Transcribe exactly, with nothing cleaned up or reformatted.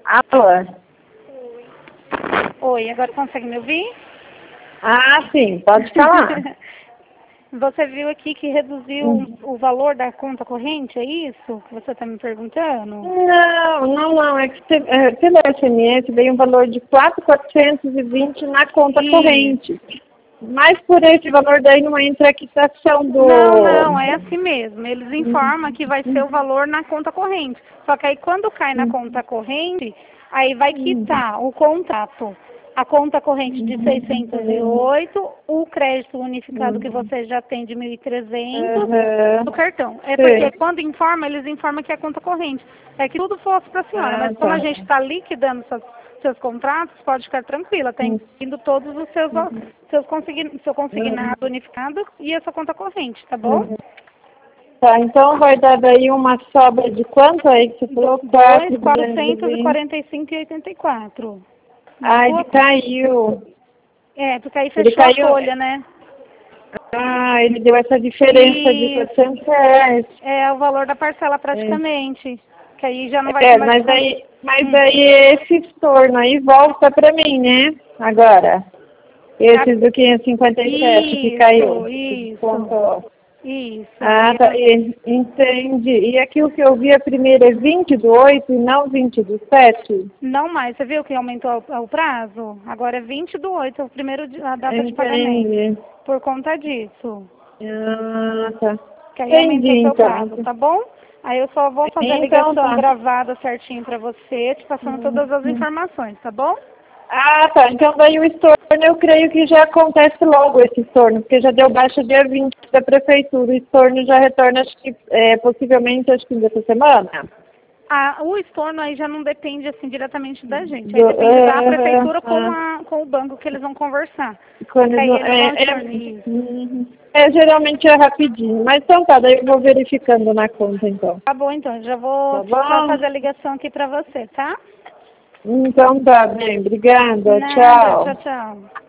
Alô? Oi, agora consegue me ouvir? Ah, sim, pode falar. Você viu aqui que reduziu Hum. o valor da conta corrente, é isso que você está me perguntando? Não, não, não. É que te- é, pelo S M S veio um valor de quatro mil quatrocentos e vinte na conta Isso. corrente. Mas por esse valor daí não entra a quitação do... Não, não, é assim mesmo. Eles informam que vai ser o valor na conta corrente. Só que aí quando cai na conta corrente, aí vai quitar o contrato. A conta corrente de seiscentos e oito, o crédito unificado que você já tem de mil e trezentos, Aham. do cartão. É Sim. porque quando informa, eles informam que é a conta corrente. É que tudo fosse para a senhora, Ah, mas como tá. a gente está liquidando seus, seus contratos, pode ficar tranquila, está indo todos os seus, seus consign, seu consignado unificado e a sua conta corrente, tá bom? Tá, então vai dar daí uma sobra de quanto aí que você falou? dois mil quatro, quatrocentos e quarenta e cinco e oitenta e quatro. Ah, ele caiu. É, porque aí Ele fechou a caiu. folha, né? Ah, ele deu essa diferença de Isso. quatrocentos reais. É o valor da parcela praticamente. Que aí já não vai É, ter mais... mas aí, mas Hum. aí esse estorno aí volta pra mim, né? Agora. Esses do quinhentos e cinquenta e sete que caiu. Isso, Que isso, descontou. isso. Ah, Aí, tá. E, entendi. E aqui o que eu vi a primeira é vinte do oito e não vinte do sete? não mais, você viu que aumentou o, o prazo? Agora é vinte do oito, o primeiro, di- a data de pagamento. Entendi. Por conta disso. Ah, tá. Que aí Entendi, aumentou seu prazo, então. tá bom? Aí eu só vou fazer a Então ligação tá. gravada certinho pra você, te passando todas as Uhum. informações, tá bom? Ah, tá. Então daí o estorno, eu creio que já acontece logo esse estorno, porque já deu baixa dia vinte da prefeitura. O estorno já retorna, acho que, é, possivelmente, acho que dessa semana. Ah, o estorno aí já não depende assim diretamente da gente, aí Do, depende da é, prefeitura com, é, a, com o banco que eles vão conversar. quando, Porque aí eles vão é, estornar é, isso. uhum. É, geralmente é rapidinho. Mas então tá, daí eu vou verificando na conta, então. Tá bom, então, já vou Tá só bom? fazer a ligação aqui pra você, tá? Então tá bem. Obrigada. Nada, tchau, Tchau. tchau.